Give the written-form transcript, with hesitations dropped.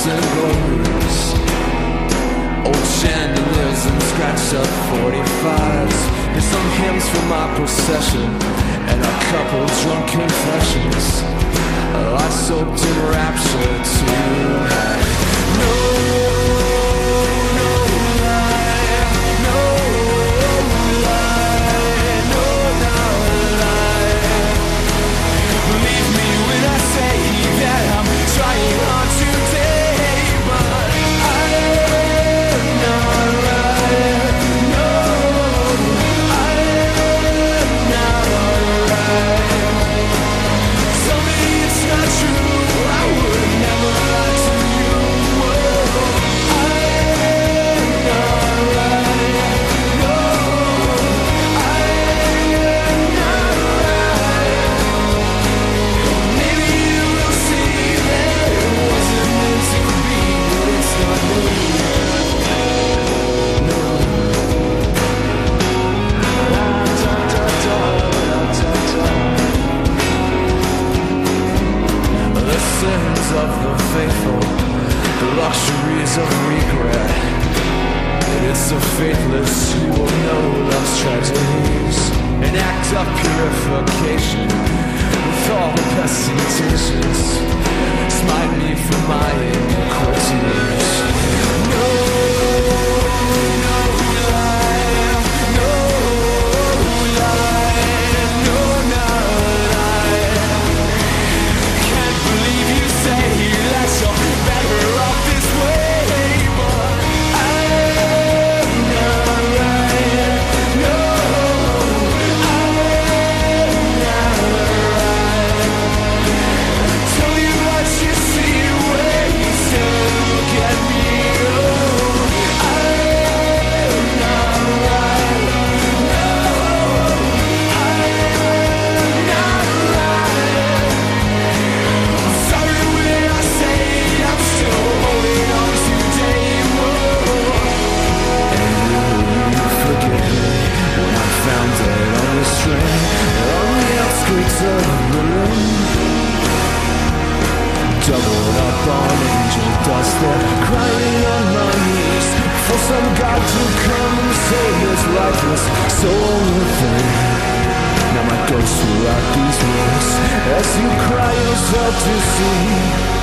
and glories, old chandeliers and scratched up 45s. Here's some hymns from my procession and a couple drunk confessions. I soaked in rapture tonight. No, no lie, no lie, no, no lie. Believe me when I say that I'm trying hard today, but I'm not right. No, I'm not right. Tell me it's not true. I would never lie to you. I'm not right. No, I'm not right. Maybe you will see that it wasn't meant to be, but it's not me. No. The sins of the faithful, the luxuries of regret. It's the faithless who will know love's tragedies. An act of purification with all the best intentions. Smite me for my iniquities. No, no lie, no lie, no, no lie. Can't believe you say that you're better off this way, but I'm not right. No, I'm not right. Tell me what you see when you still look at me. Oh, I'm not right. No, I'm not right. I'm sorry when I say I'm still holding on today. And will you forgive me when I'm found dead on the string on the outskirts of Berlin? Doubled up on angel dust there, crying on my knees for some God to come and save this lifeless soul within. Now my ghost will write these words as you cry yourself to sleep.